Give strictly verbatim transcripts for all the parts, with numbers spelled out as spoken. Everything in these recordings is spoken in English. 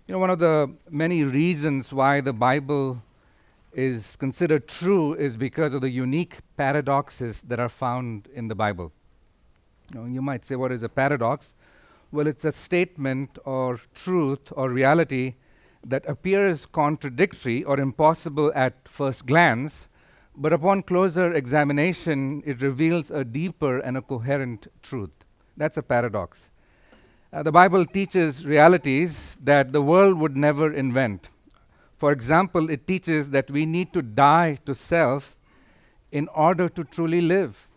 You know, one of the many reasons why the Bible is considered true is because of the unique paradoxes that are found in the Bible. You know, you might say, what is a paradox? Well, it's a statement or truth or reality that appears contradictory or impossible at first glance, but upon closer examination, it reveals a deeper and a coherent truth. That's a paradox. Uh, the Bible teaches realities that the world would never invent. For example, it teaches that we need to die to self in order to truly live.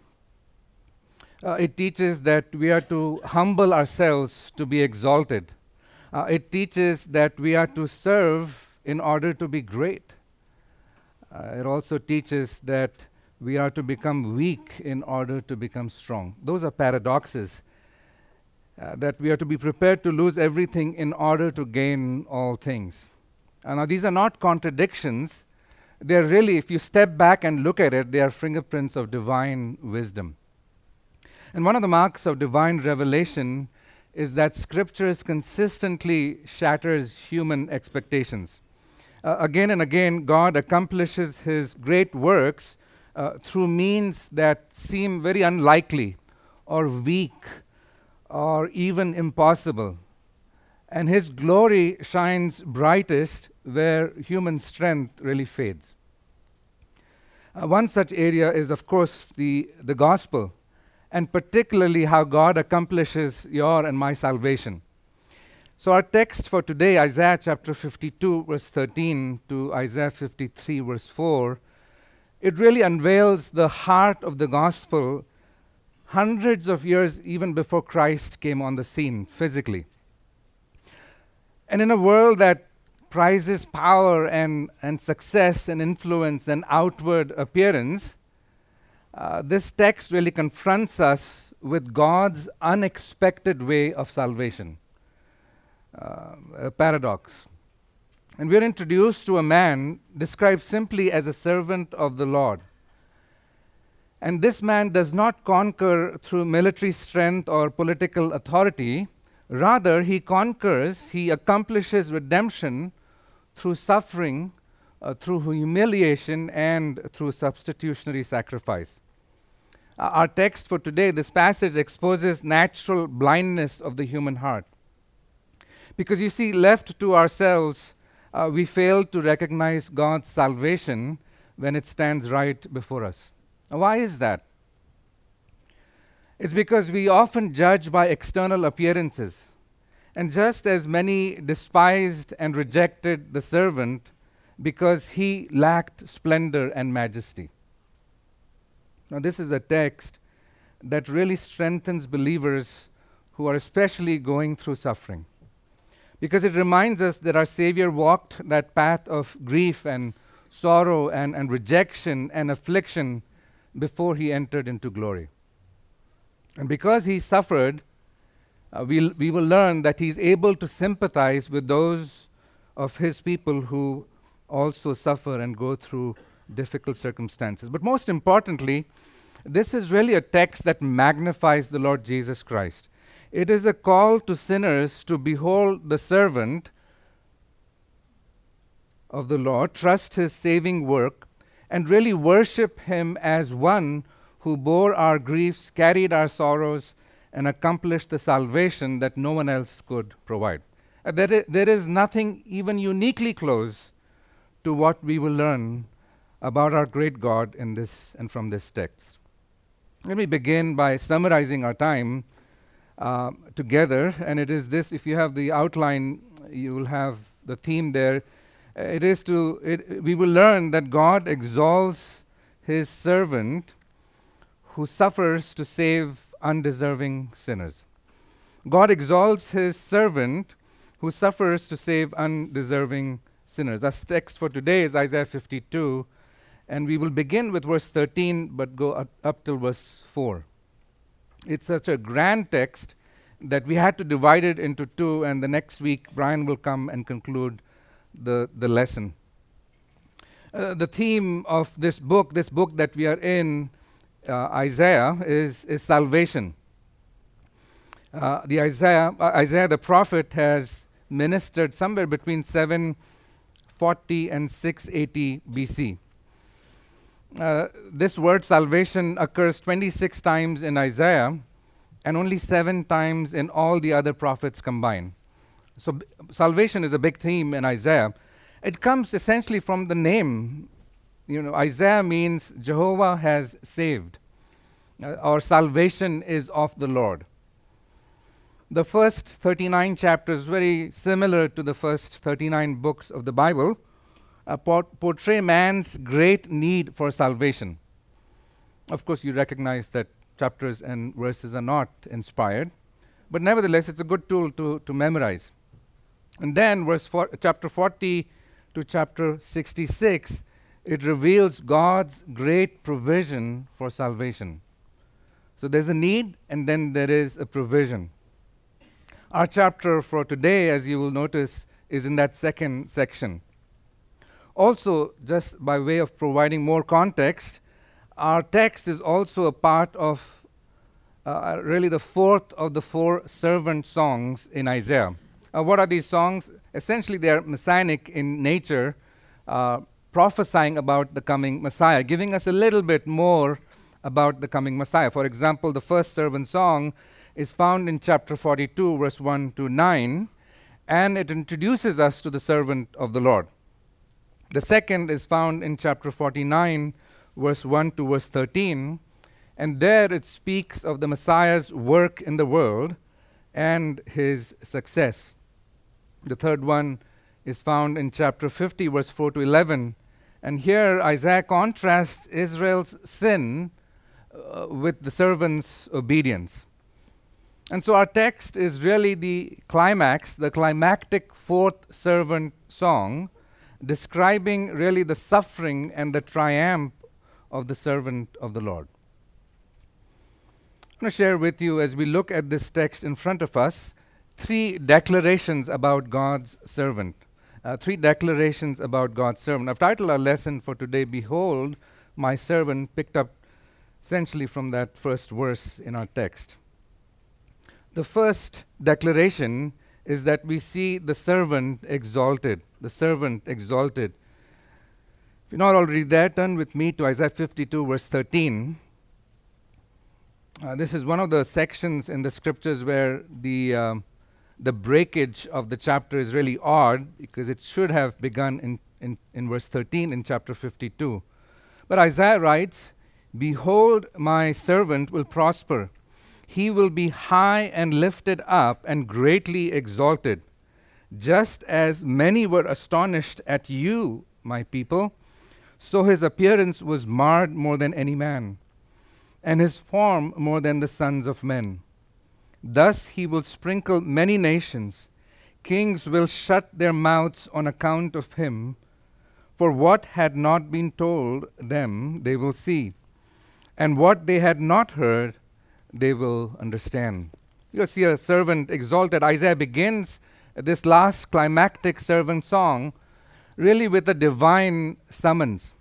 Uh, it teaches that we are to humble ourselves to be exalted. Uh, it teaches that we are to serve in order to be great. Uh, it also teaches that we are to become weak in order to become strong. Those are paradoxes. Uh, that we are to be prepared to lose everything in order to gain all things. Uh, now, these are not contradictions. They're really, if you step back and look at it, they are fingerprints of divine wisdom. And one of the marks of divine revelation is that Scriptures consistently shatters human expectations. Uh, again and again, God accomplishes His great works uh, through means that seem very unlikely or weak or even impossible. And His glory shines brightest where human strength really fades. Uh, one such area is, of course, the, the gospel, and particularly how God accomplishes your and my salvation. So our text for today, Isaiah chapter fifty-two, verse thirteen to Isaiah fifty-three, verse four, it really unveils the heart of the gospel hundreds of years even before Christ came on the scene physically. And in a world that prizes power and, and success and influence and outward appearance, uh, this text really confronts us with God's unexpected way of salvation, uh, a paradox. And we're introduced to a man described simply as a servant of the Lord. And this man does not conquer through military strength or political authority. Rather, he conquers, he accomplishes redemption through suffering, uh, through humiliation, and through substitutionary sacrifice. Uh, our text for today, this passage exposes natural blindness of the human heart. Because you see, left to ourselves, uh, we fail to recognize God's salvation when it stands right before us. Why is that? It's because we often judge by external appearances. And just as many despised and rejected the servant because he lacked splendor and majesty. Now, this is a text that really strengthens believers who are especially going through suffering. Because it reminds us that our Savior walked that path of grief and sorrow and, and rejection and affliction before he entered into glory. And because he suffered, uh, we'll, we will learn that he's able to sympathize with those of his people who also suffer and go through difficult circumstances. But most importantly, this is really a text that magnifies the Lord Jesus Christ. It is a call to sinners to behold the servant of the Lord, trust his saving work, and really worship him as one who bore our griefs, carried our sorrows, and accomplished the salvation that no one else could provide. Uh, there, I- there is nothing even uniquely close to what we will learn about our great God in this and from this text. Let me begin by summarizing our time uh, together, and it is this. If you have the outline, you will have the theme there. It is to, it, we will learn that God exalts his servant who suffers to save undeserving sinners. God exalts his servant who suffers to save undeserving sinners. Our text for today is Isaiah fifty-two, and we will begin with verse thirteen but go up, up till verse four. It's such a grand text that we had to divide it into two, and the next week Brian will come and conclude the, the lesson. Uh, the theme of this book, this book that we are in, uh, Isaiah, is, is salvation. Uh, the Isaiah, uh, Isaiah the prophet has ministered somewhere between seven forty and six eighty B C. Uh, this word salvation occurs twenty-six times in Isaiah and only seven times in all the other prophets combined. So b- salvation is a big theme in Isaiah. It comes essentially from the name. You know, Isaiah means Jehovah has saved. Uh, or salvation is of the Lord. The first thirty-nine chapters, very similar to the first thirty-nine books of the Bible, uh, port- portray man's great need for salvation. Of course, you recognize that chapters and verses are not inspired, but nevertheless, it's a good tool to, to memorize. And then, verse four, chapter forty to chapter sixty-six, it reveals God's great provision for salvation. So there's a need, and then there is a provision. Our chapter for today, as you will notice, is in that second section. Also, just by way of providing more context, our text is also a part of uh, really the fourth of the four servant songs in Isaiah. Uh, what are these songs? Essentially, they are messianic in nature, uh, prophesying about the coming Messiah, giving us a little bit more about the coming Messiah. For example, the first servant song is found in chapter forty-two, verse one to nine, and it introduces us to the servant of the Lord. The second is found in chapter forty-nine, verse one to verse thirteen, and there it speaks of the Messiah's work in the world and his success. The third one is found in chapter fifty, verse four to eleven, and here Isaiah contrasts Israel's sin uh, with the servant's obedience. And so our text is really the climax, the climactic fourth servant song, describing really the suffering and the triumph of the servant of the Lord. I'm going to share with you, as we look at this text in front of us, three declarations about God's servant. Uh, three declarations about God's servant. I've titled our lesson for today, Behold, My Servant, picked up essentially from that first verse in our text. The first declaration is that we see the servant exalted. The servant exalted. If you're not already there, turn with me to Isaiah fifty-two, verse thirteen. Uh, this is one of the sections in the scriptures where the um, the breakage of the chapter is really odd, because it should have begun in, in, in verse thirteen in chapter fifty-two. But Isaiah writes, Behold, my servant will prosper. He will be high and lifted up and greatly exalted. Just as many were astonished at you, my people, so his appearance was marred more than any man, and his form more than the sons of men. Thus he will sprinkle many nations. Kings will shut their mouths on account of him. For what had not been told them, they will see, and what they had not heard, they will understand. You'll see a servant exalted. Isaiah begins this last climactic servant song really with a divine summons.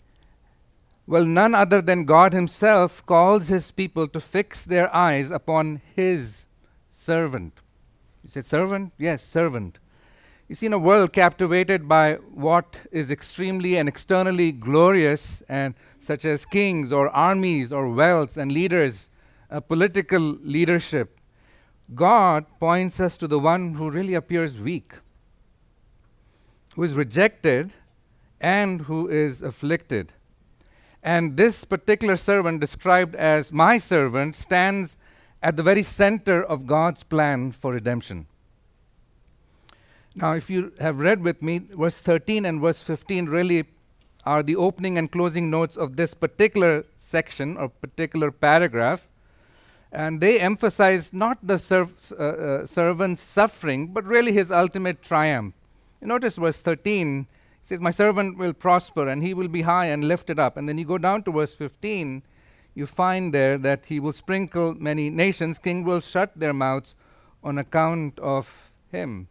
Well, none other than God himself calls his people to fix their eyes upon his servant. You say servant? Yes, servant. You see, in a world captivated by what is extremely and externally glorious, and such as kings or armies or wealth and leaders, uh, political leadership, God points us to the one who really appears weak, who is rejected and who is afflicted. And this particular servant, described as my servant, stands at the very center of God's plan for redemption. Now, if you have read with me, verse thirteen and verse fifteen really are the opening and closing notes of this particular section or particular paragraph. And they emphasize not the serv- uh, uh, servant's suffering, but really his ultimate triumph. You notice verse thirteen. It says, my servant will prosper, and he will be high and lifted up. And then you go down to verse fifteen, you find there that he will sprinkle many nations. Kings will shut their mouths on account of him.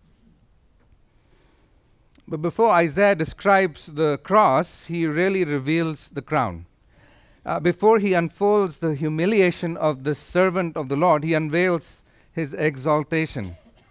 But before Isaiah describes the cross, he really reveals the crown. Uh, before he unfolds the humiliation of the servant of the Lord, he unveils his exaltation.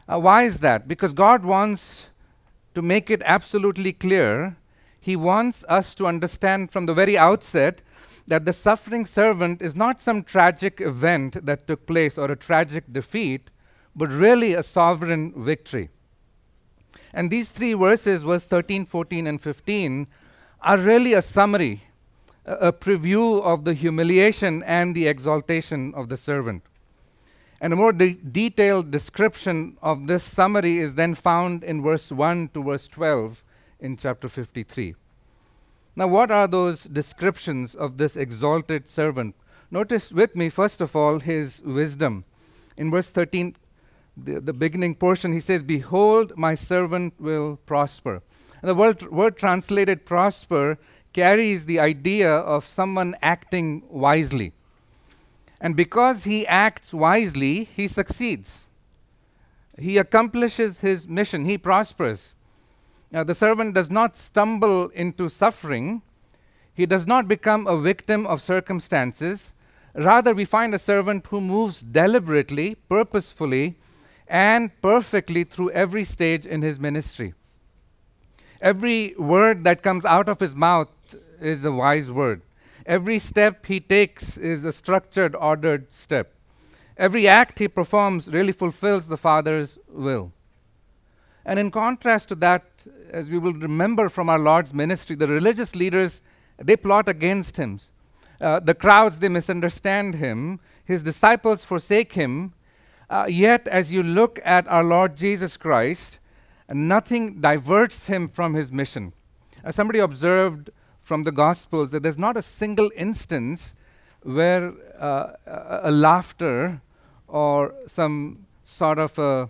Uh, why is that? Because God wants to make it absolutely clear. He wants us to understand from the very outset that the suffering servant is not some tragic event that took place or a tragic defeat, but really a sovereign victory. And these three verses, verse thirteen, fourteen, and fifteen, are really a summary, a, a preview of the humiliation and the exaltation of the servant. And a more de- detailed description of this summary is then found in verse one to verse twelve in chapter fifty-three. Now, what are those descriptions of this exalted servant? Notice with me, first of all, his wisdom. In verse thirteen, the, the beginning portion, he says, "Behold, my servant will prosper." And the word, word translated prosper carries the idea of someone acting wisely. And because he acts wisely, he succeeds. He accomplishes his mission. He prospers. Now, the servant does not stumble into suffering. He does not become a victim of circumstances. Rather, we find a servant who moves deliberately, purposefully, and perfectly through every stage in his ministry. Every word that comes out of his mouth is a wise word. Every step he takes is a structured, ordered step. Every act he performs really fulfills the Father's will. And in contrast to that, as we will remember from our Lord's ministry, the religious leaders, they plot against him. Uh, the crowds, they misunderstand him. His disciples forsake him. Uh, yet, as you look at our Lord Jesus Christ, nothing diverts him from his mission. Uh, somebody observed from the Gospels that there's not a single instance where uh, a, a laughter or some sort of a,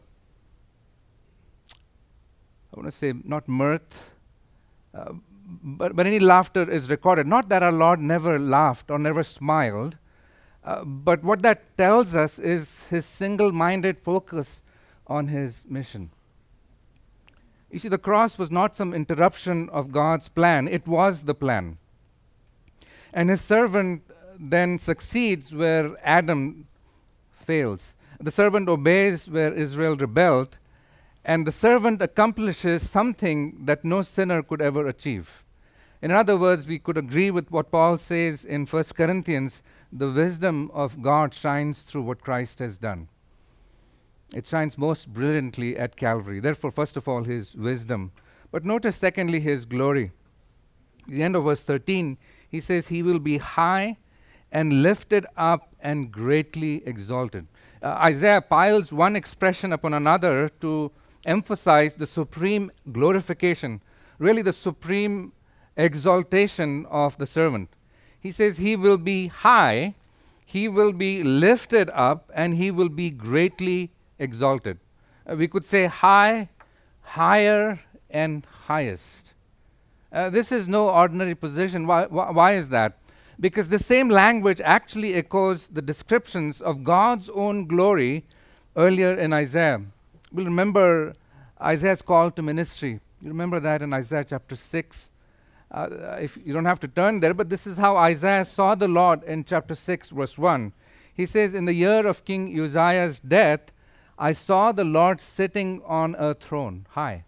I want to say not mirth, uh, but, but any laughter is recorded. Not that our Lord never laughed or never smiled, uh, but what that tells us is his single-minded focus on his mission. You see, the cross was not some interruption of God's plan. It was the plan. And his servant then succeeds where Adam fails. The servant obeys where Israel rebelled. And the servant accomplishes something that no sinner could ever achieve. In other words, we could agree with what Paul says in First Corinthians, the wisdom of God shines through what Christ has done. It shines most brilliantly at Calvary. Therefore, first of all, his wisdom. But notice, secondly, his glory. At the end of verse thirteen, he says, he will be high and lifted up and greatly exalted. Uh, Isaiah piles one expression upon another to emphasize the supreme glorification, really the supreme exaltation of the servant. He says he will be high, he will be lifted up, and he will be greatly exalted. Uh, we could say high, higher, and highest. Uh, this is no ordinary position. Why, wh- why is that? Because the same language actually echoes the descriptions of God's own glory earlier in Isaiah. We'll remember Isaiah's call to ministry. You remember that in Isaiah chapter six. Uh, if you don't have to turn there, but this is how Isaiah saw the Lord in chapter six, verse one. He says, in the year of King Uzziah's death, I saw the Lord sitting on a throne, high,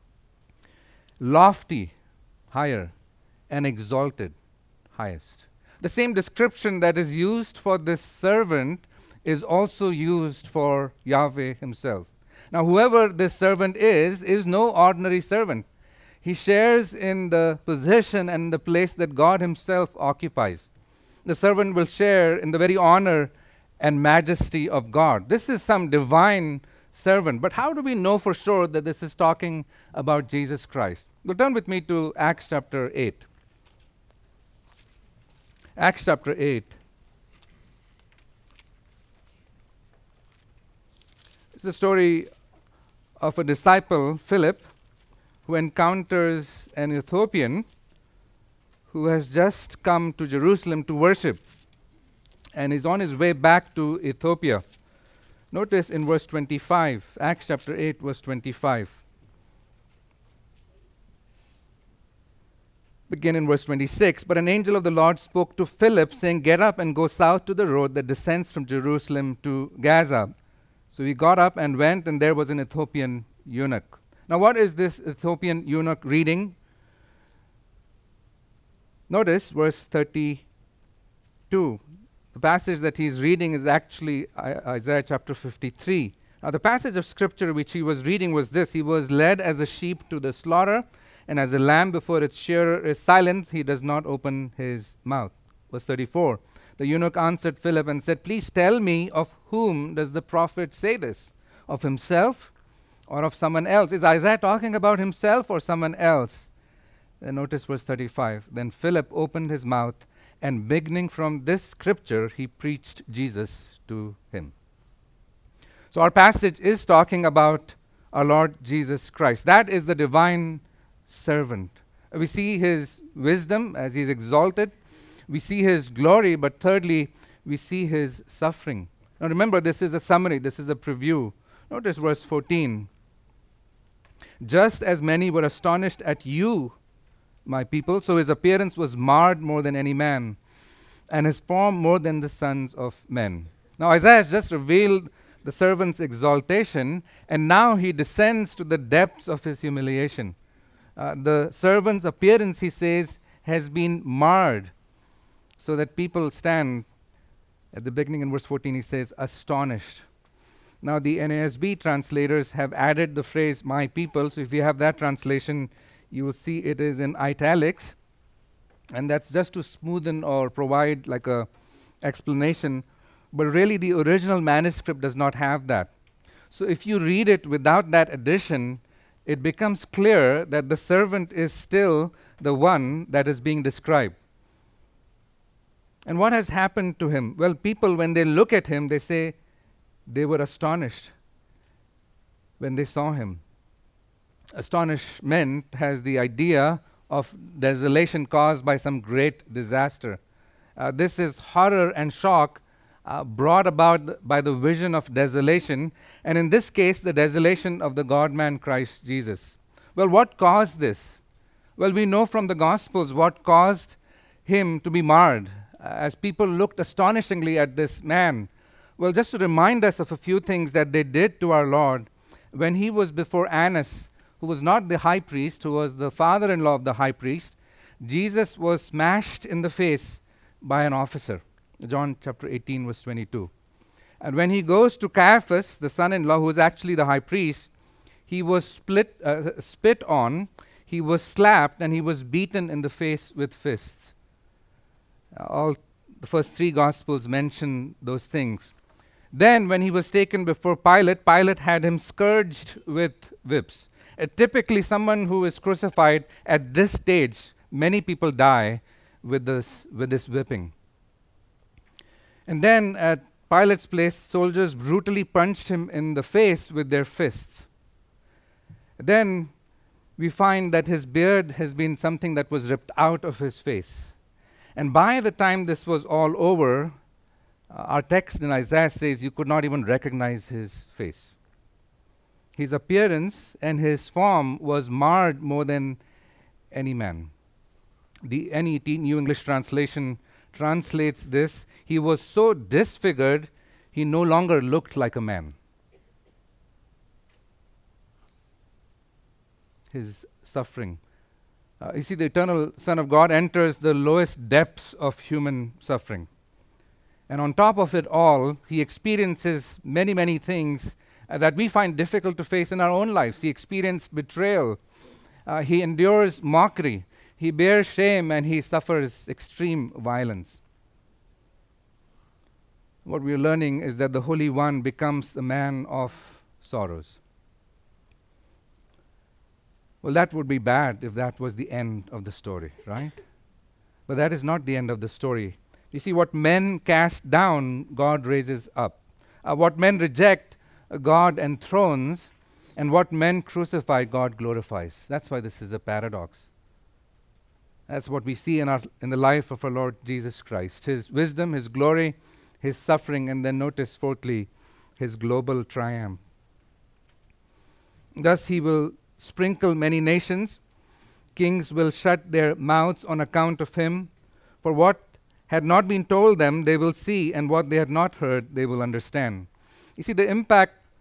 lofty, higher, and exalted, highest. The same description that is used for this servant is also used for Yahweh himself. Now, whoever this servant is, is no ordinary servant. He shares in the position and the place that God himself occupies. The servant will share in the very honor and majesty of God. This is some divine servant. But how do we know for sure that this is talking about Jesus Christ? Well, turn with me to Acts chapter eight. Acts chapter eight. It's the story of a disciple, Philip, who encounters an Ethiopian who has just come to Jerusalem to worship and is on his way back to Ethiopia. Notice in verse twenty-five, Acts chapter eight, verse twenty-five. Begin in verse twenty-six. But an angel of the Lord spoke to Philip, saying, get up and go south to the road that descends from Jerusalem to Gaza. So he got up and went, and there was an Ethiopian eunuch. Now, what is this Ethiopian eunuch reading? Notice verse thirty-two. The passage that he's reading is actually I- Isaiah chapter fifty-three. Now, the passage of scripture which he was reading was this: He was led as a sheep to the slaughter, and as a lamb before its shearer is silent, he does not open his mouth. Verse thirty-four. The eunuch answered Philip and said, Please tell me, of whom does the prophet say this? Of himself or of someone else? Is Isaiah talking about himself or someone else? Then notice verse thirty-five. Then Philip opened his mouth, and beginning from this scripture, he preached Jesus to him. So our passage is talking about our Lord Jesus Christ. That is the divine servant. We see his wisdom as he is exalted. We see his glory, but thirdly, we see his suffering. Now remember, this is a summary, this is a preview. Notice verse fourteen. Just as many were astonished at you, my people, so his appearance was marred more than any man, and his form more than the sons of men. Now Isaiah has just revealed the servant's exaltation, and now he descends to the depths of his humiliation. Uh, the servant's appearance, he says, has been marred, so that people stand, at the beginning in verse fourteen, he says, astonished. Now the N A S B translators have added the phrase, my people, so if you have that translation, you will see it is in italics, and that's just to smoothen or provide like a explanation, but really the original manuscript does not have that. So if you read it without that addition, it becomes clear that the servant is still the one that is being described. And what has happened to him? Well, people, when they look at him, they say they were astonished when they saw him. Astonishment has the idea of desolation caused by some great disaster. Uh, this is horror and shock uh, brought about th- by the vision of desolation, and in this case, the desolation of the God-man Christ Jesus. Well, what caused this? Well, we know from the Gospels what caused him to be marred, uh, as people looked astonishingly at this man. Well, just to remind us of a few things that they did to our Lord, when he was before Annas, who was not the high priest, who was the father-in-law of the high priest, Jesus was smashed in the face by an officer. John chapter eighteen, verse twenty-two. And when he goes to Caiaphas, the son-in-law, who is actually the high priest, he was split, uh, spit on, he was slapped, and he was beaten in the face with fists. Uh, all the first three Gospels mention those things. Then, when he was taken before Pilate, Pilate had him scourged with whips. Uh, typically, someone who is crucified at this stage, many people die with this, with this whipping. And then, at Pilate's place, soldiers brutally punched him in the face with their fists. Then, we find that his beard has been something that was ripped out of his face. And by the time this was all over, uh, our text in Isaiah says you could not even recognize his face. His appearance and his form was marred more than any man. The N E T, New English Translation, translates this: he was so disfigured, he no longer looked like a man. His suffering. Uh, you see, the eternal Son of God enters the lowest depths of human suffering. And on top of it all, he experiences many, many things uh, that we find difficult to face in our own lives. He experienced betrayal. Uh, he endures mockery. He bears shame, and he suffers extreme violence. What we are learning is that the Holy One becomes the man of sorrows. Well, that would be bad if that was the end of the story, right? But that is not the end of the story. You see, what men cast down, God raises up. Uh, what men reject, uh, God enthrones. And what men crucify, God glorifies. That's why this is a paradox. That's what we see in our in the life of our Lord Jesus Christ. His wisdom, his glory, his suffering, and then notice, fourthly, his global triumph. Thus he will sprinkle many nations. Kings will shut their mouths on account of him. For what had not been told them, they will see, and what they had not heard, they will understand. You see, the impact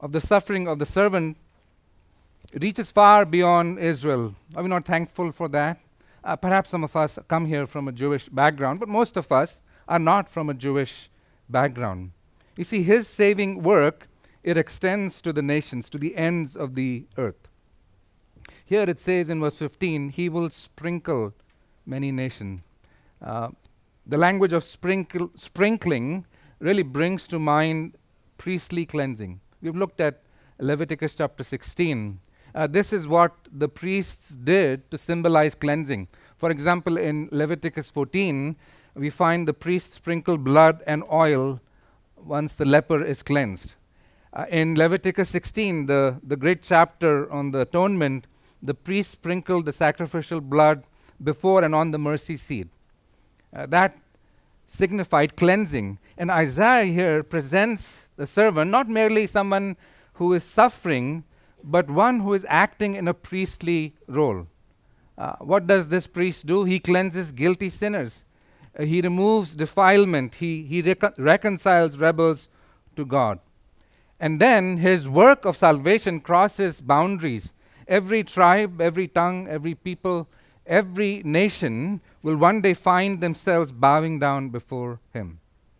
of the suffering of the servant reaches far beyond Israel. Are we not thankful for that? Uh, perhaps some of us come here from a Jewish background, but most of us are not from a Jewish background. You see, his saving work, it extends to the nations, to the ends of the earth. Here it says in verse fifteen, he will sprinkle many nations. Uh, the language of sprinkle, sprinkling really brings to mind priestly cleansing. We've looked at Leviticus chapter sixteen. Uh, this is what the priests did to symbolize cleansing. For example, in Leviticus fourteen, we find the priest sprinkle blood and oil once the leper is cleansed. Uh, in Leviticus sixteen, the, the great chapter on the atonement, the priest sprinkled the sacrificial blood before and on the mercy seat. Uh, that signified cleansing. And Isaiah here presents the servant not merely someone who is suffering, but one who is acting in a priestly role. Uh, what does this priest do? He cleanses guilty sinners. Uh, he removes defilement. He, he reco- reconciles rebels to God. And then his work of salvation crosses boundaries. Every tribe, every tongue, every people, every nation will one day find themselves bowing down before him.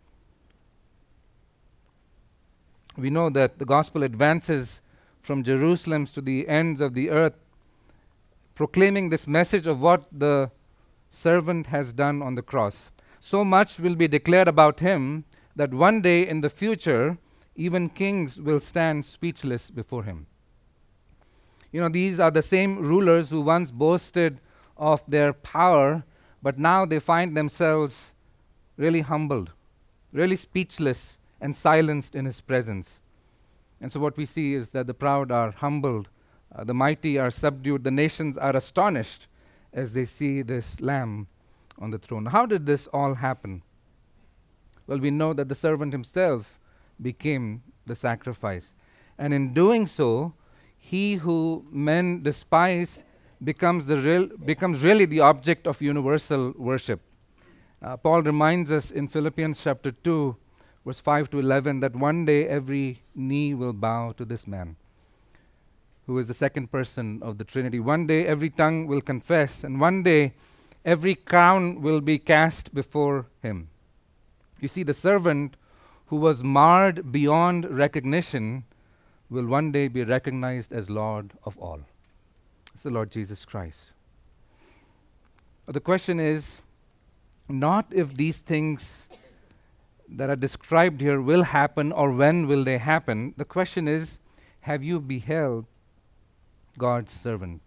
We know that the gospel advances from Jerusalem to the ends of the earth, proclaiming this message of what the servant has done on the cross. So much will be declared about him that one day in the future, even kings will stand speechless before him. You know, these are the same rulers who once boasted of their power, but now they find themselves really humbled, really speechless and silenced in his presence. And so what we see is that the proud are humbled, uh, the mighty are subdued, the nations are astonished as they see this Lamb on the throne. How did this all happen? Well, we know that the servant himself became the sacrifice. And in doing so, he who men despised becomes, the real, becomes really the object of universal worship. Uh, Paul reminds us in Philippians chapter two, verse five to eleven, that one day every knee will bow to this man, who is the second person of the Trinity. One day every tongue will confess, and one day every crown will be cast before him. You see, the servant who was marred beyond recognition will one day be recognized as Lord of all. It's the Lord Jesus Christ. But the question is not if these things that are described here will happen or when will they happen. The question is, have you beheld God's servant?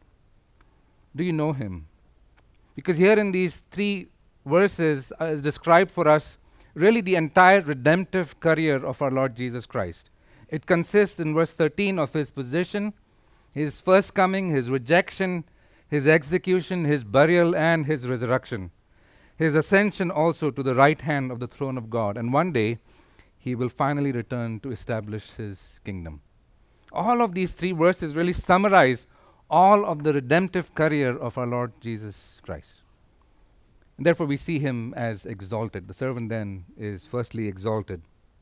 Do you know him? Because here in these three verses uh, is described for us really the entire redemptive career of our Lord Jesus Christ. It consists in verse thirteen of his position, his first coming, his rejection, his execution, his burial, and his resurrection. His ascension also to the right hand of the throne of God. And one day, he will finally return to establish his kingdom. All of these three verses really summarize all of the redemptive career of our Lord Jesus Christ. And therefore, we see him as exalted. The servant then is firstly exalted.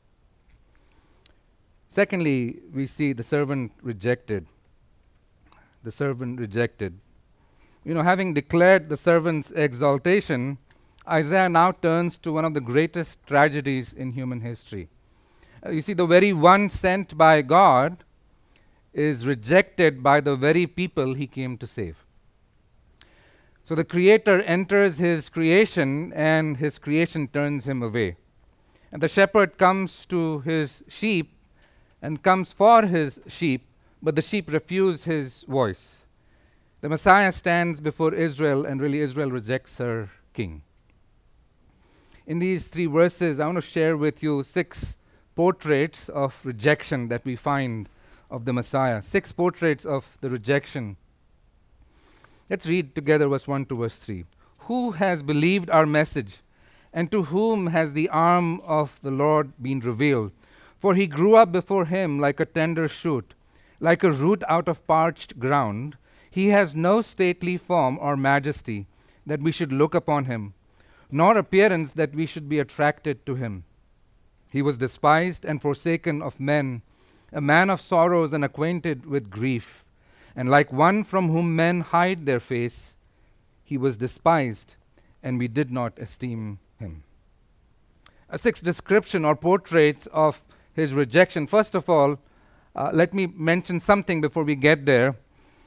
Secondly, we see the servant rejected. The servant rejected. You know, having declared the servant's exaltation, Isaiah now turns to one of the greatest tragedies in human history. Uh, you see, the very one sent by God is rejected by the very people he came to save. So the Creator enters his creation and his creation turns him away. And the shepherd comes to his sheep and comes for his sheep, but the sheep refuse his voice. The Messiah stands before Israel, and really Israel rejects her king. In these three verses, I want to share with you six portraits of rejection that we find of the Messiah. Six portraits of the rejection. Let's read together verse one to verse three. Who has believed our message, and to whom has the arm of the Lord been revealed? For he grew up before him like a tender shoot, like a root out of parched ground. He has no stately form or majesty that we should look upon him, nor appearance that we should be attracted to him. He was despised and forsaken of men, a man of sorrows and acquainted with grief. And like one from whom men hide their face, he was despised, and we did not esteem him. A sixth description or portraits of his rejection. First of all, uh, let me mention something before we get there.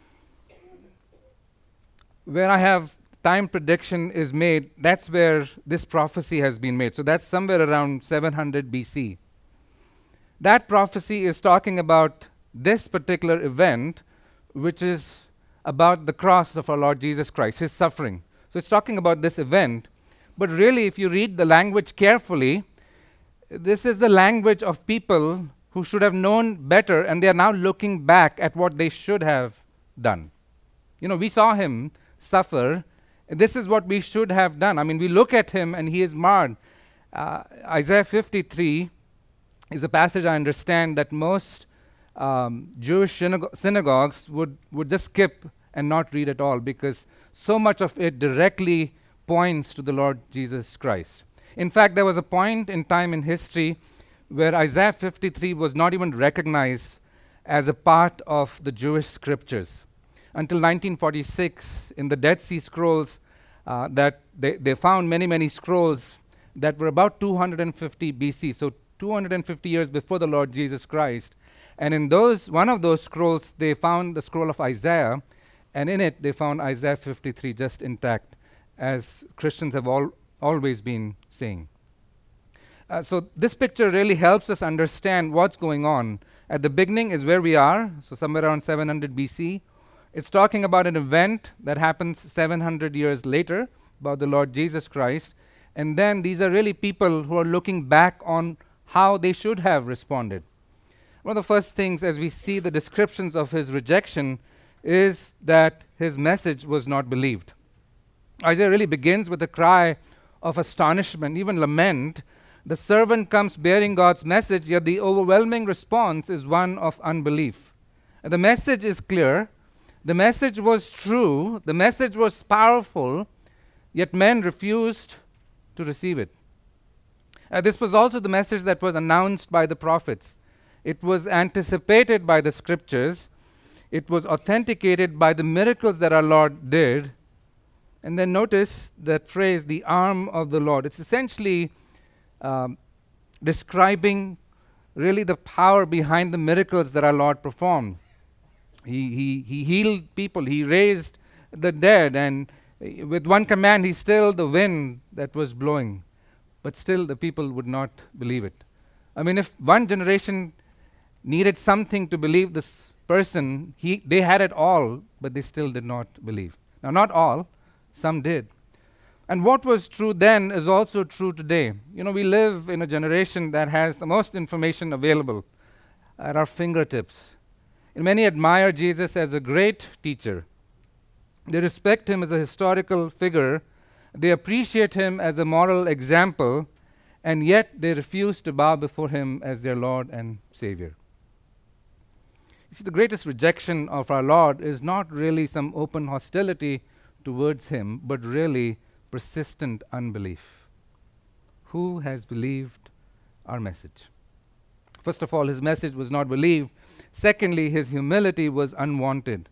Where I have time prediction is made, that's where this prophecy has been made. So that's somewhere around seven hundred B C. That prophecy is talking about this particular event, which is about the cross of our Lord Jesus Christ, his suffering. So it's talking about this event. But really, if you read the language carefully, this is the language of people who should have known better, and they are now looking back at what they should have done. You know, we saw him suffer. This is what we should have done. I mean, we look at him and he is marred. Uh, Isaiah fifty-three is a passage I understand that most um, Jewish synago- synagogues would, would just skip and not read at all, because so much of it directly points to the Lord Jesus Christ. In fact, there was a point in time in history where Isaiah fifty-three was not even recognized as a part of the Jewish scriptures. Until nineteen forty-six, in the Dead Sea Scrolls, uh, that they, they found many, many scrolls that were about two hundred fifty B C, so two hundred fifty years before the Lord Jesus Christ. And in those, one of those scrolls, they found the scroll of Isaiah, and in it they found Isaiah fifty-three just intact, as Christians have all, always been saying. Uh, so this picture really helps us understand what's going on. At the beginning is where we are, so somewhere around seven hundred B C. It's talking about an event that happens seven hundred years later, about the Lord Jesus Christ. And then these are really people who are looking back on how they should have responded. One of the first things, as we see the descriptions of his rejection, is that his message was not believed. Isaiah really begins with a cry of astonishment, even lament. The servant comes bearing God's message, yet the overwhelming response is one of unbelief. And the message is clear. The message was true. The message was powerful, yet men refused to receive it. Uh, this was also the message that was announced by the prophets. It was anticipated by the scriptures. It was authenticated by the miracles that our Lord did. And then notice that phrase, the arm of the Lord. It's essentially um, describing really the power behind the miracles that our Lord performed. He, he, he healed people. He raised the dead. And uh, with one command, he stilled the wind that was blowing. But still, the people would not believe it. I mean, if one generation needed something to believe this person, he, they had it all, but they still did not believe. Now, not all. Some did. And what was true then is also true today. You know, we live in a generation that has the most information available at our fingertips. And many admire Jesus as a great teacher. They respect him as a historical figure. They appreciate him as a moral example, and yet they refuse to bow before him as their Lord and Savior. You see, the greatest rejection of our Lord is not really some open hostility towards him, but really persistent unbelief. Who has believed our message? First of all, his message was not believed. Secondly, his humility was unwanted.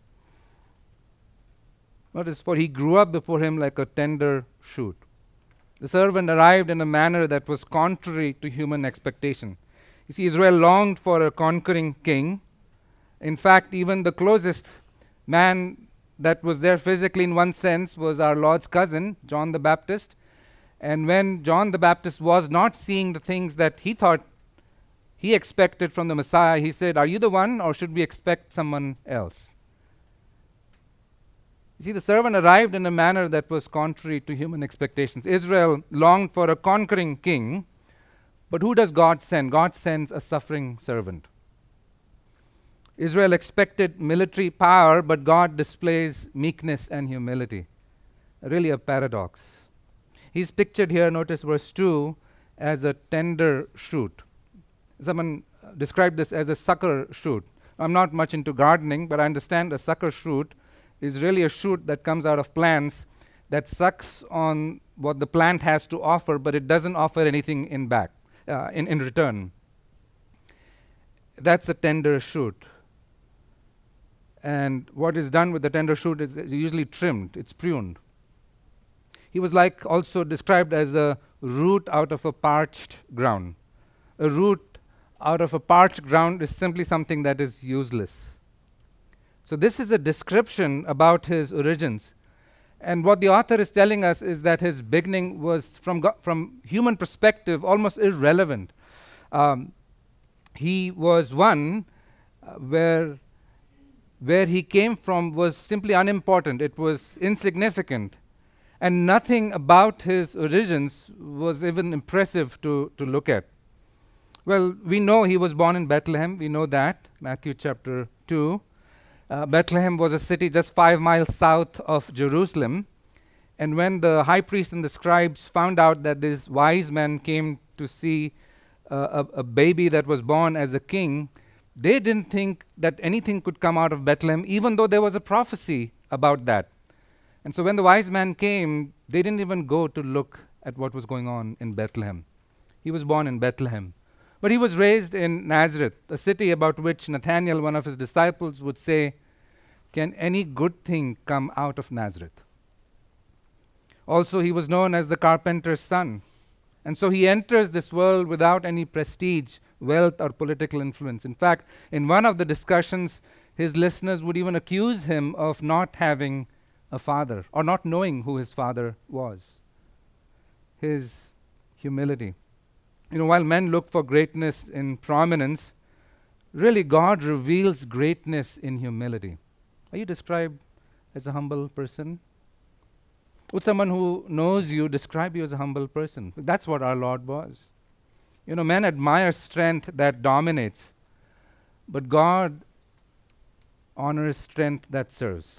Notice, for he grew up before him like a tender shoot. The servant arrived in a manner that was contrary to human expectation. You see, Israel longed for a conquering king. In fact, even the closest man that was there physically in one sense was our Lord's cousin, John the Baptist. And when John the Baptist was not seeing the things that he thought he expected from the Messiah, he said, "Are you the one, or should we expect someone else?" You see, the servant arrived in a manner that was contrary to human expectations. Israel longed for a conquering king, but who does God send? God sends a suffering servant. Israel expected military power, but God displays meekness and humility. Really a paradox. He's pictured here, notice verse two, as a tender shoot. Someone uh, described this as a sucker shoot. I'm not much into gardening, but I understand a sucker shoot is really a shoot that comes out of plants that sucks on what the plant has to offer, but it doesn't offer anything in back, uh, in, in return. that's a tender shoot. And what is done with the tender shoot is is usually trimmed, it's pruned. He was like also described as a root out of a parched ground. A root out of a parched ground is simply something that is useless. So this is a description about his origins. And what the author is telling us is that his beginning was, from go- from human perspective, almost irrelevant. Um, he was one uh, where where he came from was simply unimportant. It was insignificant. And nothing about his origins was even impressive to, to look at. Well, we know he was born in Bethlehem. We know that, Matthew chapter two. Uh, Bethlehem was a city just five miles south of Jerusalem. And when the high priest and the scribes found out that these wise men came to see uh, a, a baby that was born as a king, they didn't think that anything could come out of Bethlehem, even though there was a prophecy about that. And so when the wise man came, they didn't even go to look at what was going on in Bethlehem. He was born in Bethlehem. But he was raised in Nazareth, a city about which Nathanael, one of his disciples, would say, "Can any good thing come out of Nazareth?" Also, he was known as the carpenter's son. And so he enters this world without any prestige, wealth, or political influence. In fact, in one of the discussions, his listeners would even accuse him of not having a father or not knowing who his father was. His humility. You know, while men look for greatness in prominence, really God reveals greatness in humility. Are you described as a humble person? Would someone who knows you describe you as a humble person? That's what our Lord was. You know, men admire strength that dominates, but God honors strength that serves.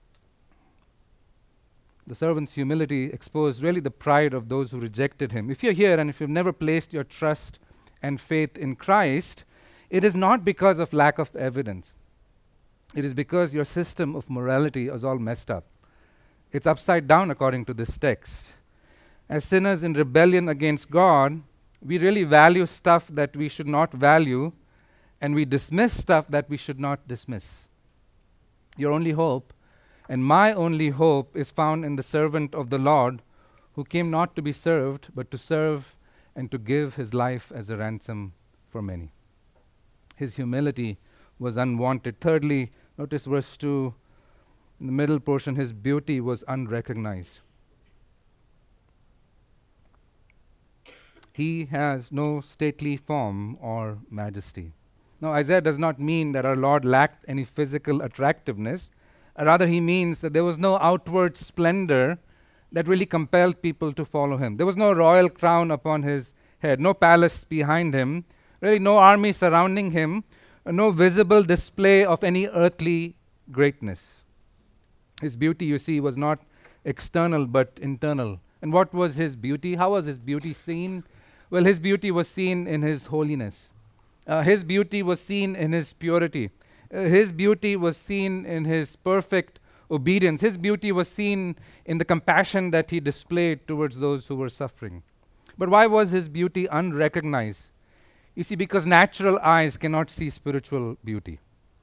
The servant's humility exposed really the pride of those who rejected him. If you're here and if you've never placed your trust and faith in Christ, it is not because of lack of evidence. It is because your system of morality is all messed up. It's upside down according to this text. As sinners in rebellion against God, we really value stuff that we should not value, and we dismiss stuff that we should not dismiss. Your only hope, and my only hope, is found in the servant of the Lord, who came not to be served, but to serve and to give his life as a ransom for many. His humility was unwanted. Thirdly, notice verse two. In the middle portion, his beauty was unrecognized. He has no stately form or majesty. Now, Isaiah does not mean that our Lord lacked any physical attractiveness. Uh, rather, he means that there was no outward splendor that really compelled people to follow him. There was no royal crown upon his head, no palace behind him, really no army surrounding him, uh, no visible display of any earthly greatness. His beauty, you see, was not external but internal. And what was his beauty? How was his beauty seen? Well, his beauty was seen in his holiness. Uh, his beauty was seen in his purity. Uh, his beauty was seen in his perfect obedience. His beauty was seen in the compassion that he displayed towards those who were suffering. But why was his beauty unrecognized? You see, because natural eyes cannot see spiritual beauty.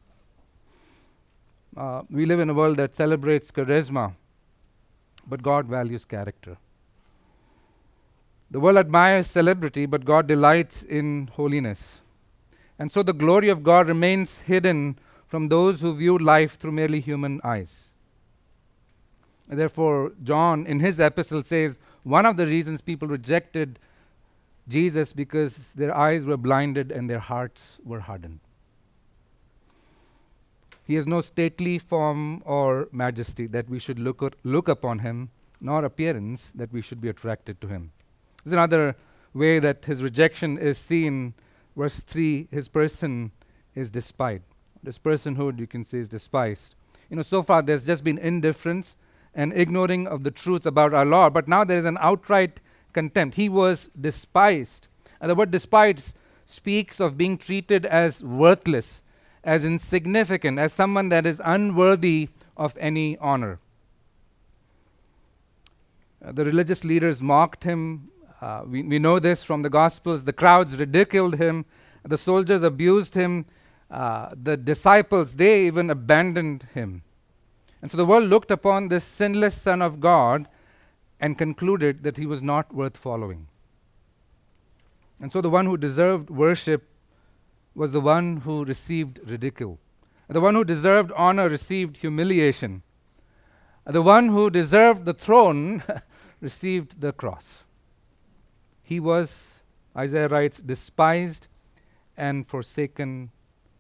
Uh, we live in a world that celebrates charisma, but God values character. The world admires celebrity, but God delights in holiness. And so the glory of God remains hidden from those who view life through merely human eyes. And therefore, John, in his epistle, says one of the reasons people rejected Jesus because their eyes were blinded and their hearts were hardened. He has no stately form or majesty that we should look, at, look upon him, nor appearance that we should be attracted to him. There's another way that his rejection is seen. Verse three, his person is despised. His personhood, you can say, is despised. You know, so far there's just been indifference and ignoring of the truths about our Lord, but now there is an outright contempt. He was despised. And the word despised speaks of being treated as worthless, as insignificant, as someone that is unworthy of any honor. Uh, the religious leaders mocked him. Uh, we, we know this from the Gospels. The crowds ridiculed him The soldiers abused him. Uh, the disciples, they even abandoned him. And so the world looked upon this sinless Son of God and concluded that he was not worth following. And so the one who deserved worship was the one who received ridicule. The one who deserved honor received humiliation. The one who deserved the throne received the cross. He was, Isaiah writes, despised and forsaken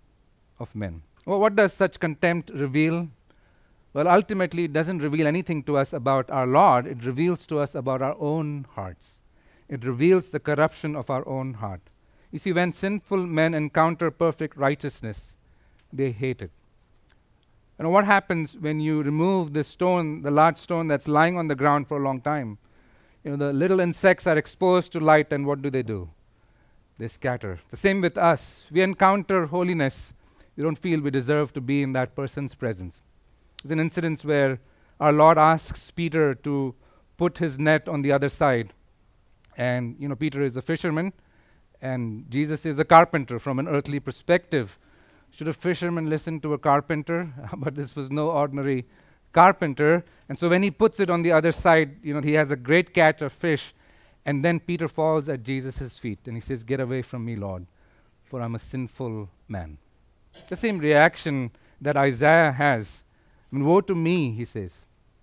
of men. Well, what does such contempt reveal? Well, ultimately, it doesn't reveal anything to us about our Lord. It reveals to us about our own hearts. It reveals the corruption of our own heart. You see, when sinful men encounter perfect righteousness, they hate it. You know, what happens when you remove the stone, the large stone that's lying on the ground for a long time? You know, the little insects are exposed to light, and what do they do? They scatter. The same with us. We encounter holiness. We don't feel we deserve to be in that person's presence. There's an incident where our Lord asks Peter to put his net on the other side. And, you know, Peter is a fisherman, and Jesus is a carpenter from an earthly perspective. Should a fisherman listen to a carpenter? But this was no ordinary carpenter. And so when he puts it on the other side, you know, he has a great catch of fish. And then Peter falls at Jesus' feet, and he says, "Get away from me, Lord, for I'm a sinful man." The same reaction that Isaiah has. I mean, woe to me, he says.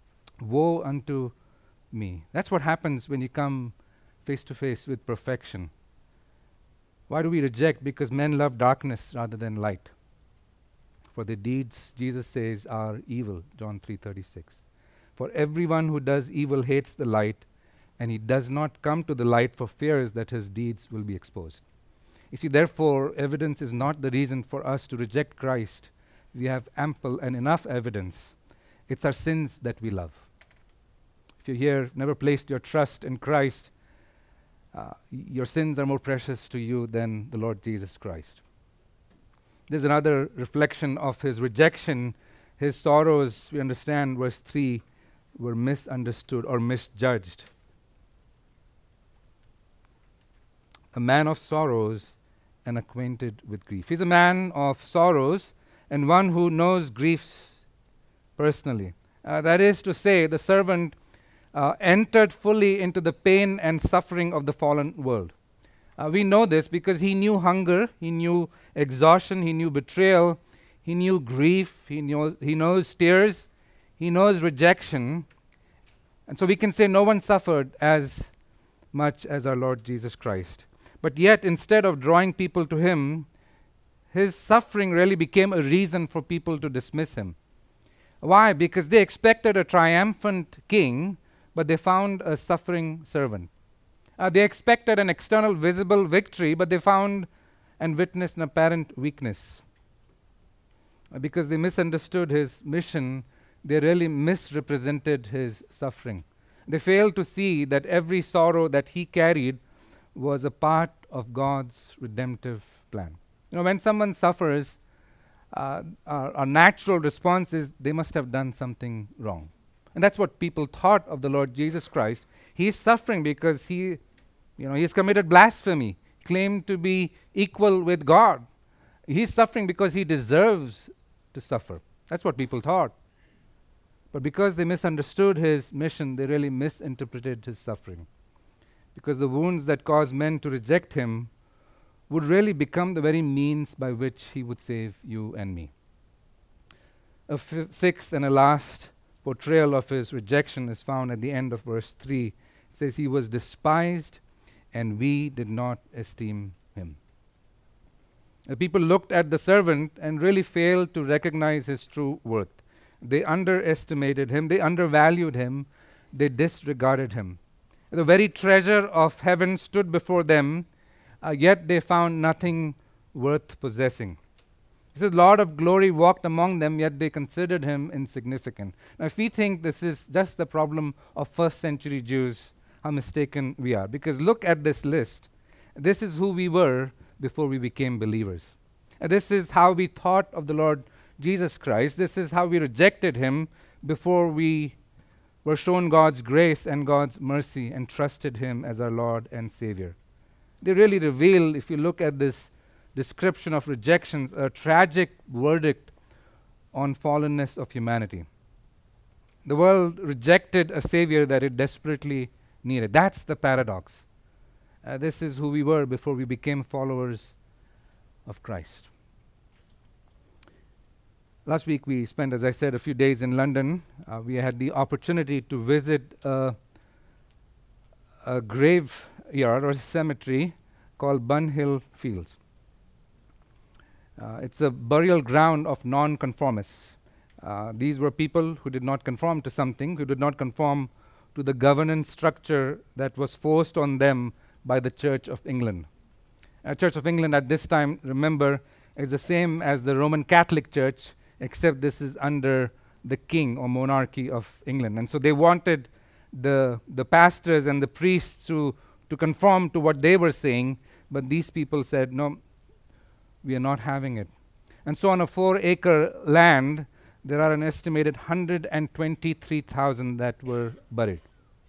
Woe unto me. That's what happens when you come face to face with perfection. Why do we reject? Because men love darkness rather than light. For the deeds, Jesus says, are evil, John three thirty-six. For everyone who does evil hates the light, and he does not come to the light for fears that his deeds will be exposed. You see, therefore, evidence is not the reason for us to reject Christ. We have ample and enough evidence. It's our sins that we love. If you're here, never placed your trust in Christ, uh, your sins are more precious to you than the Lord Jesus Christ. There's another reflection of his rejection. His sorrows, we understand, verse three, were misunderstood or misjudged. A man of sorrows and acquainted with grief. He's a man of sorrows and one who knows griefs personally. Uh, that is to say, the servant uh, entered fully into the pain and suffering of the fallen world. Uh, we know this because he knew hunger, he knew exhaustion, he knew betrayal, he knew grief, he, knew, he knows tears, he knows rejection. And so we can say no one suffered as much as our Lord Jesus Christ. But yet, instead of drawing people to him, his suffering really became a reason for people to dismiss him. Why? Because they expected a triumphant king, but they found a suffering servant. Uh, they expected an external visible victory, but they found and witnessed an apparent weakness. Uh, because they misunderstood his mission, they really misrepresented his suffering. They failed to see that every sorrow that he carried was a part of God's redemptive plan. You know, when someone suffers, uh, our, our natural response is they must have done something wrong. And that's what people thought of the Lord Jesus Christ. He is suffering because he, you know, he has committed blasphemy, claimed to be equal with God. He's suffering because he deserves to suffer. That's what people thought. But because they misunderstood his mission, they really misinterpreted his suffering. Because the wounds that cause men to reject him would really become the very means by which he would save you and me. A f- sixth and a last portrayal of his rejection is found at the end of verse three. It says, he was despised and we did not esteem him. The people looked at the servant and really failed to recognize his true worth. They underestimated him, they undervalued him, they disregarded him. The very treasure of heaven stood before them, uh, yet they found nothing worth possessing. It says, Lord of glory walked among them, yet they considered him insignificant. Now, if we think this is just the problem of first century Jews, how mistaken we are. Because look at this list. This is who we were before we became believers. And this is how we thought of the Lord Jesus Christ. This is how we rejected him before we were shown God's grace and God's mercy and trusted him as our Lord and Savior. They really reveal, if you look at this description of rejections, a tragic verdict on fallenness of humanity. The world rejected a savior that it desperately needed. That's the paradox. Uh, this is who we were before we became followers of Christ. Last week we spent, as I said, a few days in London. Uh, we had the opportunity to visit uh, a graveyard or cemetery called Bunhill Fields. Uh, it's a burial ground of non-conformists. Uh, these were people who did not conform to something, who did not conform to the governance structure that was forced on them by the Church of England. Uh, Church of England at this time, remember, is the same as the Roman Catholic Church, except this is under the king or monarchy of England. And so they wanted the the pastors and the priests to, to conform to what they were saying, but these people said, no, we are not having it. And so on a four-acre land, there are an estimated one hundred twenty-three thousand that were buried.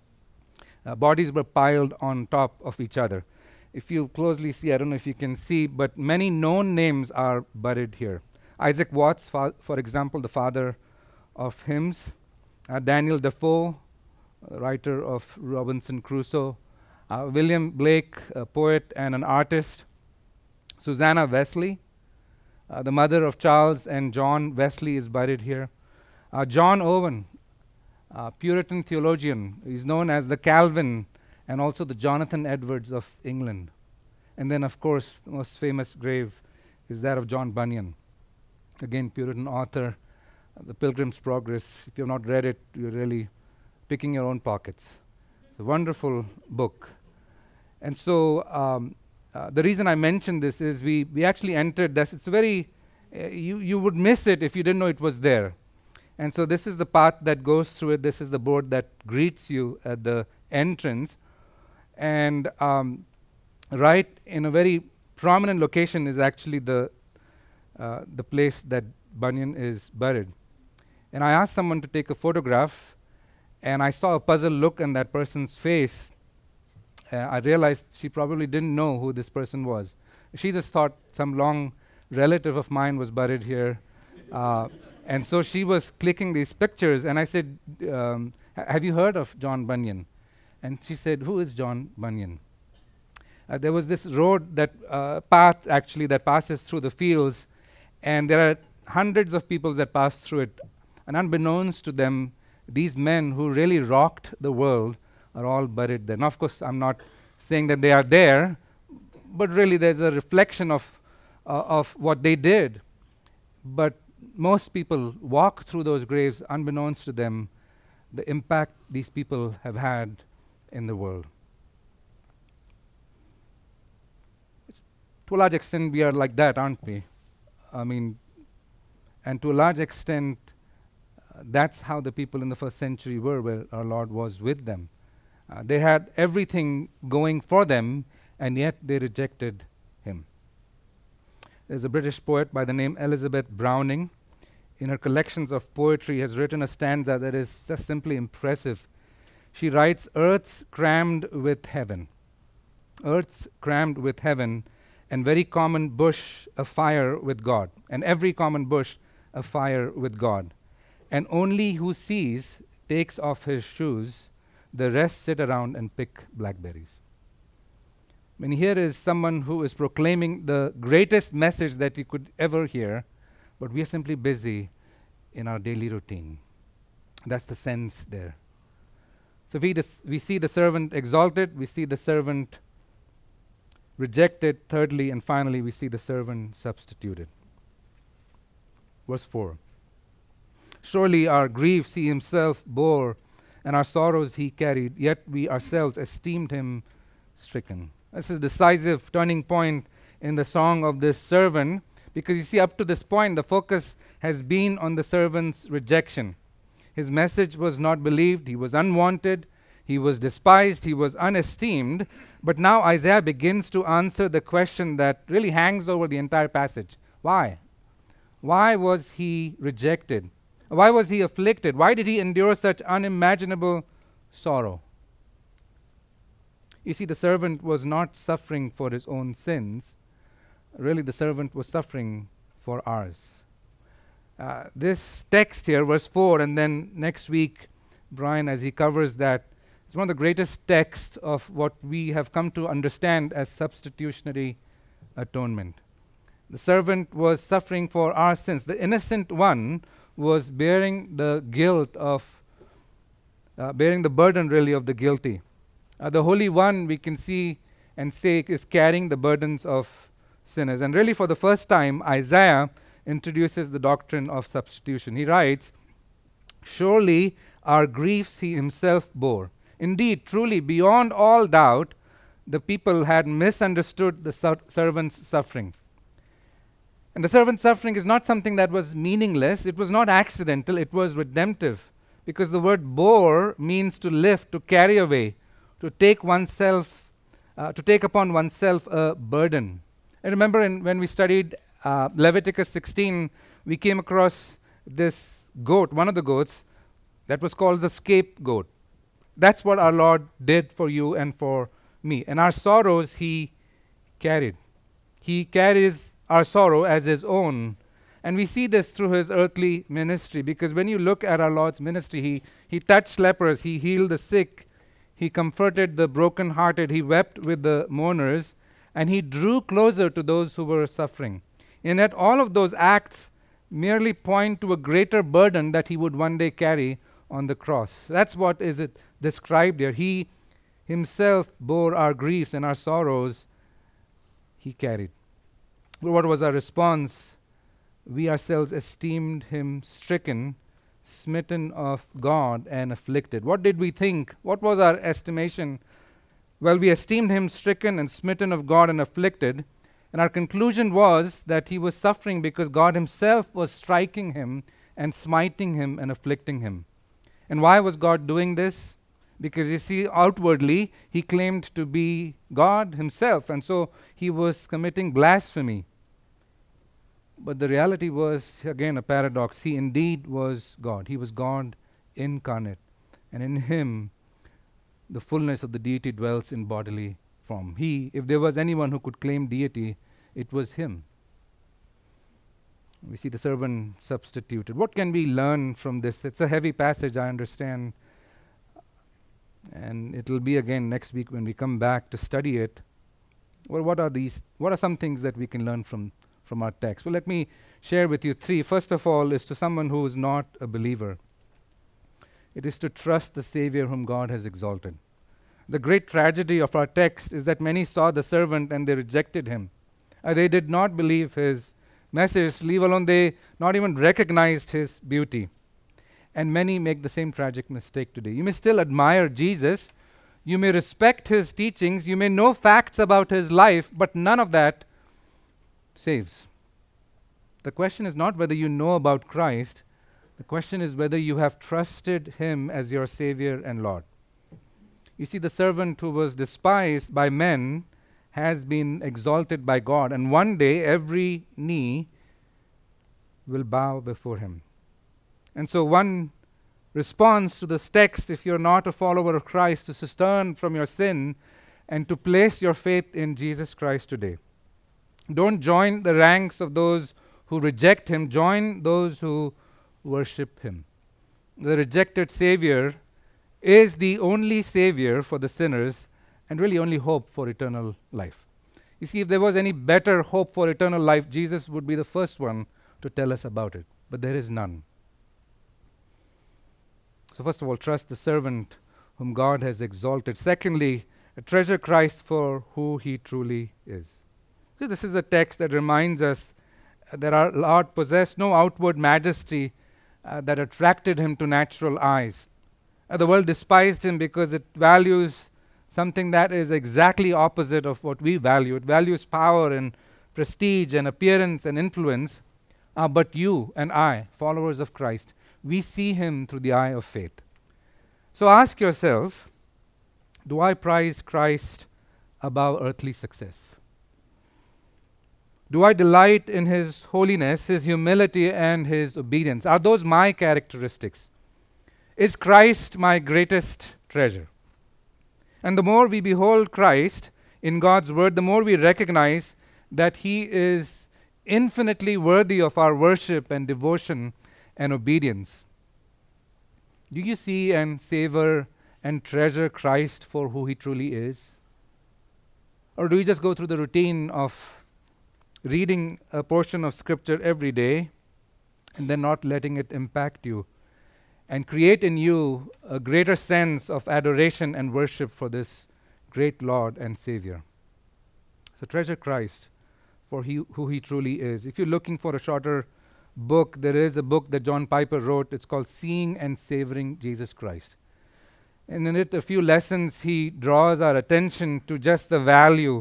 Uh, bodies were piled on top of each other. If you closely see, I don't know if you can see, but many known names are buried here. Isaac Watts, fa- for example, the father of hymns. Uh, Daniel Defoe, uh, writer of Robinson Crusoe. Uh, William Blake, a poet and an artist. Susanna Wesley, uh, the mother of Charles and John Wesley, is buried here. Uh, John Owen, uh, Puritan theologian, is known as the Calvin and also the Jonathan Edwards of England. And then, of course, the most famous grave is that of John Bunyan. Again, Puritan author, uh, The Pilgrim's Progress. If you have not read it, you're really picking your own pockets. It's a wonderful book. And so um, uh, the reason I mention this is we, we actually entered this. It's very, uh, you, you would miss it if you didn't know it was there. And so this is the path that goes through it. This is the board that greets you at the entrance. And um, right in a very prominent location is actually the Uh, the place that Bunyan is buried. And I asked someone to take a photograph, and I saw a puzzled look on that person's face. Uh, I realized she probably didn't know who this person was. She just thought some long relative of mine was buried here. Uh, and so she was clicking these pictures, and I said, um, have you heard of John Bunyan? And she said, who is John Bunyan? Uh, there was this road, that uh, path actually, that passes through the fields, and there are hundreds of people that pass through it. And unbeknownst to them, these men who really rocked the world are all buried there. Now, of course, I'm not saying that they are there, but really there's a reflection of, uh, of what they did. But most people walk through those graves unbeknownst to them, the impact these people have had in the world. It's, to a large extent, we are like that, aren't we? I mean, and to a large extent, uh, that's how the people in the first century were, where our Lord was with them. Uh, they had everything going for them, and yet they rejected him. There's a British poet by the name Elizabeth Browning. In her collections of poetry, has written a stanza that is just simply impressive. She writes, "Earth's crammed with heaven. Earth's crammed with heaven, and very common bush afire with God, and every common bush afire with God. And only who sees takes off his shoes, the rest sit around and pick blackberries." I mean, here is someone who is proclaiming the greatest message that you could ever hear, but we are simply busy in our daily routine. That's the sense there. So we, dis- we see the servant exalted, we see the servant rejected, thirdly, and finally, we see the servant substituted. Verse four. "Surely our griefs he himself bore, and our sorrows he carried, yet we ourselves esteemed him stricken." This is a decisive turning point in the song of this servant, because you see, up to this point, the focus has been on the servant's rejection. His message was not believed, he was unwanted, he was despised, he was unesteemed. But now Isaiah begins to answer the question that really hangs over the entire passage. Why? Why was he rejected? Why was he afflicted? Why did he endure such unimaginable sorrow? You see, the servant was not suffering for his own sins, really the servant was suffering for ours. Uh, this text here, verse four, and then next week, Brian, as he covers that, it's one of the greatest texts of what we have come to understand as substitutionary atonement. The servant was suffering for our sins. The innocent one was bearing the guilt of, uh, bearing the burden really of the guilty. Uh, the Holy One, we can see and say, is carrying the burdens of sinners. And really for the first time, Isaiah introduces the doctrine of substitution. He writes, "Surely our griefs he himself bore." Indeed, truly, beyond all doubt, the people had misunderstood the su- servant's suffering. And the servant's suffering is not something that was meaningless. It was not accidental. It was redemptive. Because the word bore means to lift, to carry away, to take oneself, uh, to take upon oneself a burden. I remember in, when we studied uh, Leviticus sixteen, we came across this goat, one of the goats, that was called the scapegoat. That's what our Lord did for you and for me. And our sorrows he carried. He carries our sorrow as his own. And we see this through his earthly ministry, because when you look at our Lord's ministry, he, he touched lepers, he healed the sick, he comforted the brokenhearted, he wept with the mourners, and he drew closer to those who were suffering. And yet all of those acts merely point to a greater burden that he would one day carry on the cross. That's what is it described here. He himself bore our griefs and our sorrows he carried. Well, what was our response? We ourselves esteemed him stricken, smitten of God, and afflicted. What did we think? What was our estimation? Well, we esteemed him stricken and smitten of God and afflicted. And our conclusion was that he was suffering because God himself was striking him and smiting him and afflicting him. And why was God doing this? Because you see, outwardly, he claimed to be God himself, and so he was committing blasphemy. But the reality was, again, a paradox. He indeed was God. He was God incarnate. And in him, the fullness of the deity dwells in bodily form. He, if there was anyone who could claim deity, it was him. We see the servant substituted. What can we learn from this? It's a heavy passage, I understand. And it'll be again next week when we come back to study it. Well, what are these? What are some things that we can learn from, from our text? Well, let me share with you three. First of all, is to someone who is not a believer. It is to trust the Savior whom God has exalted. The great tragedy of our text is that many saw the servant and they rejected him. Uh, they did not believe his message, leave alone they not even recognized his beauty. And many make the same tragic mistake today. You may still admire Jesus, you may respect his teachings, you may know facts about his life, but none of that saves. The question is not whether you know about Christ, the question is whether you have trusted him as your Savior and Lord. You see, the servant who was despised by men has been exalted by God, and one day every knee will bow before him. And so one response to this text, if you're not a follower of Christ, is to turn from your sin and to place your faith in Jesus Christ today. Don't join the ranks of those who reject him. Join those who worship him. The rejected Savior is the only Savior for the sinners and really only hope for eternal life. You see, if there was any better hope for eternal life, Jesus would be the first one to tell us about it. But there is none. So first of all, trust the servant whom God has exalted. Secondly, treasure Christ for who he truly is. See, this is a text that reminds us that our Lord possessed no outward majesty uh, that attracted him to natural eyes. Uh, the world despised him because it values something that is exactly opposite of what we value. It values power and prestige and appearance and influence. Uh, but you and I, followers of Christ, we see him through the eye of faith. So ask yourself, do I prize Christ above earthly success? Do I delight in his holiness, his humility, and his obedience? Are those my characteristics? Is Christ my greatest treasure? And the more we behold Christ in God's word, the more we recognize that He is infinitely worthy of our worship and devotion and obedience? Do you see and savor and treasure Christ for who He truly is? Or do you just go through the routine of reading a portion of Scripture every day and then not letting it impact you and create in you a greater sense of adoration and worship for this great Lord and Savior? So treasure Christ for he, who He truly is. If you're looking for a shorter book, there is a book that John Piper wrote. It's called Seeing and Savoring Jesus Christ. And in it, a few lessons, he draws our attention to just the value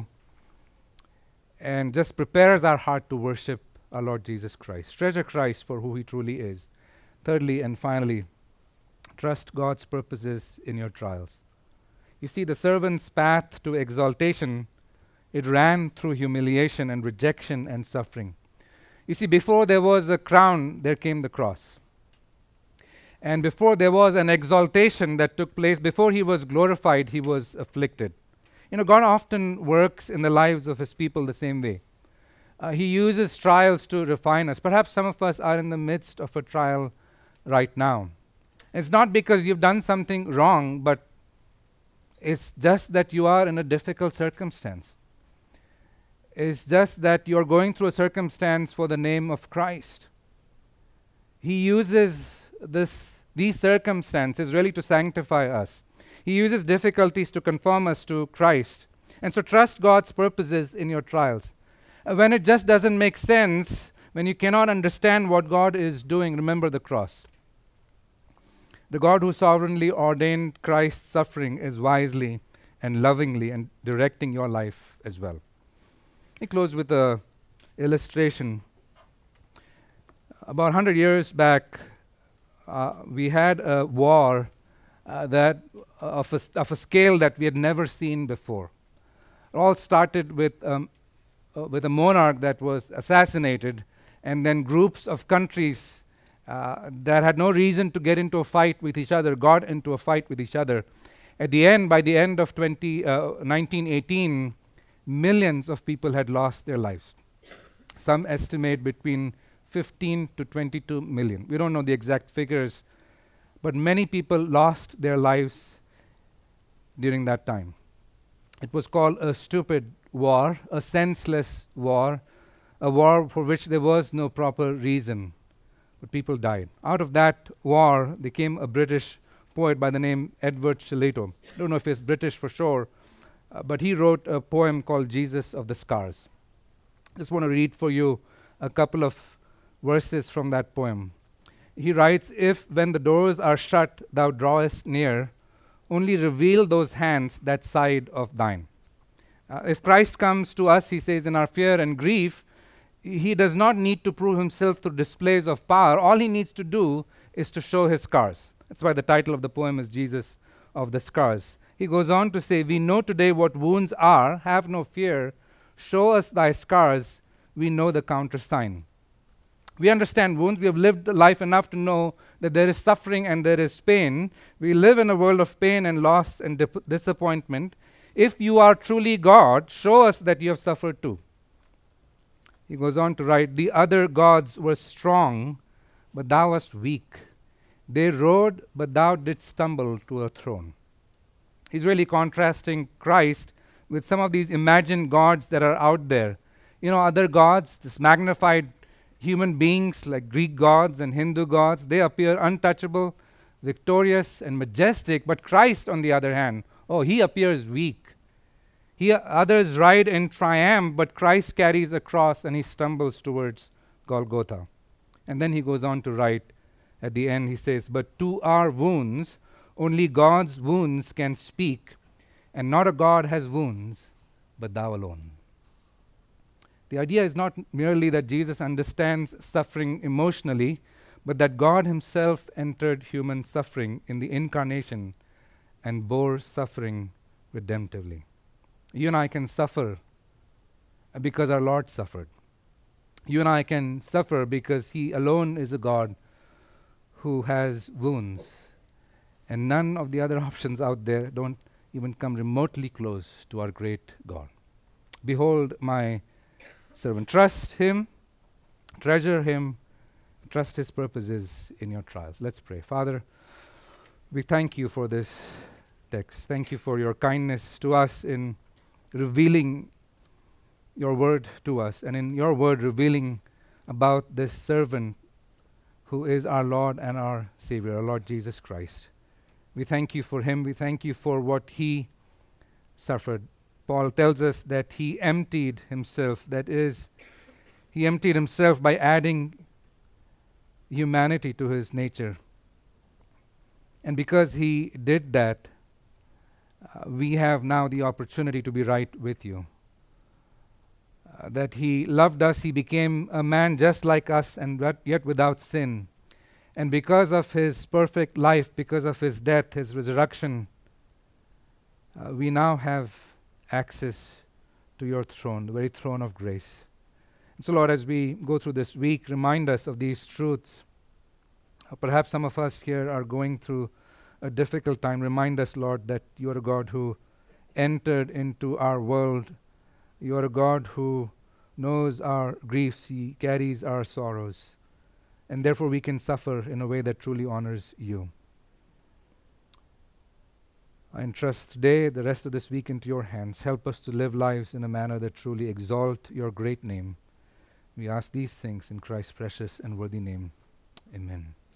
and just prepares our heart to worship our Lord Jesus Christ. Treasure Christ for who He truly is. Thirdly and finally, trust God's purposes in your trials. You see, the servant's path to exaltation, it ran through humiliation and rejection and suffering. You see, before there was a crown, there came the cross. And before there was an exaltation that took place, before He was glorified, He was afflicted. You know, God often works in the lives of His people the same way. Uh, he uses trials to refine us. Perhaps some of us are in the midst of a trial right now. It's not because you've done something wrong, but it's just that you are in a difficult circumstance. It's just that you're going through a circumstance for the name of Christ. He uses this, these circumstances really to sanctify us. He uses difficulties to conform us to Christ. And so trust God's purposes in your trials. Uh, when it just doesn't make sense, when you cannot understand what God is doing, remember the cross. The God who sovereignly ordained Christ's suffering is wisely and lovingly and directing your life as well. Let me close with an illustration. About one hundred years back, uh, we had a war uh, that uh, of, a, of a scale that we had never seen before. It all started with, um, uh, with a monarch that was assassinated, and then groups of countries uh, that had no reason to get into a fight with each other got into a fight with each other. At the end, by the end of twenty, uh, nineteen eighteen, millions of people had lost their lives. Some estimate between fifteen to twenty-two million. We don't know the exact figures, but many people lost their lives during that time. It was called a stupid war, a senseless war, a war for which there was no proper reason, but people died. Out of that war, there came a British poet by the name Edward Shillito. I don't know if he's British for sure, Uh, but he wrote a poem called Jesus of the Scars. I just want to read for you a couple of verses from that poem. He writes, "If when the doors are shut thou drawest near, only reveal those hands that side of thine." Uh, if Christ comes to us, he says, in our fear and grief, He does not need to prove Himself through displays of power. All He needs to do is to show His scars. That's why the title of the poem is Jesus of the Scars. He goes on to say, "We know today what wounds are, have no fear. Show us thy scars, we know the countersign." We understand wounds. We have lived life enough to know that there is suffering and there is pain. We live in a world of pain and loss and dip- disappointment. If you are truly God, show us that you have suffered too. He goes on to write, "The other gods were strong, but thou wast weak. They rode, but thou didst stumble to a throne." He's really contrasting Christ with some of these imagined gods that are out there. You know, other gods, this magnified human beings like Greek gods and Hindu gods, they appear untouchable, victorious, and majestic. But Christ, on the other hand, oh, He appears weak. He, uh, others ride in triumph, but Christ carries a cross and He stumbles towards Golgotha. And then he goes on to write at the end, he says, "But to our wounds, only God's wounds can speak, and not a God has wounds, but thou alone." The idea is not merely that Jesus understands suffering emotionally, but that God Himself entered human suffering in the incarnation and bore suffering redemptively. You and I can suffer because our Lord suffered. You and I can suffer because He alone is a God who has wounds. And none of the other options out there don't even come remotely close to our great God. "Behold my servant. Trust him, treasure him, trust his purposes in your trials. Let's pray. Father, we thank you for this text. Thank you for your kindness to us in revealing your word to us, and in your word revealing about this servant who is our Lord and our Savior, our Lord Jesus Christ. We thank you for him. We thank you for what he suffered. Paul tells us that he emptied himself. That is, he emptied himself by adding humanity to his nature. And because he did that, uh, we have now the opportunity to be right with you. Uh, that he loved us, he became a man just like us, and but yet without sin. And because of his perfect life, because of his death, his resurrection, uh, we now have access to your throne, the very throne of grace. And so, Lord, as we go through this week, remind us of these truths. Uh, perhaps some of us here are going through a difficult time. Remind us, Lord, that you are a God who entered into our world. You are a God who knows our griefs. He carries our sorrows. And therefore we can suffer in a way that truly honors you. I entrust today, the rest of this week, into your hands. Help us to live lives in a manner that truly exalt your great name. We ask these things in Christ's precious and worthy name. Amen.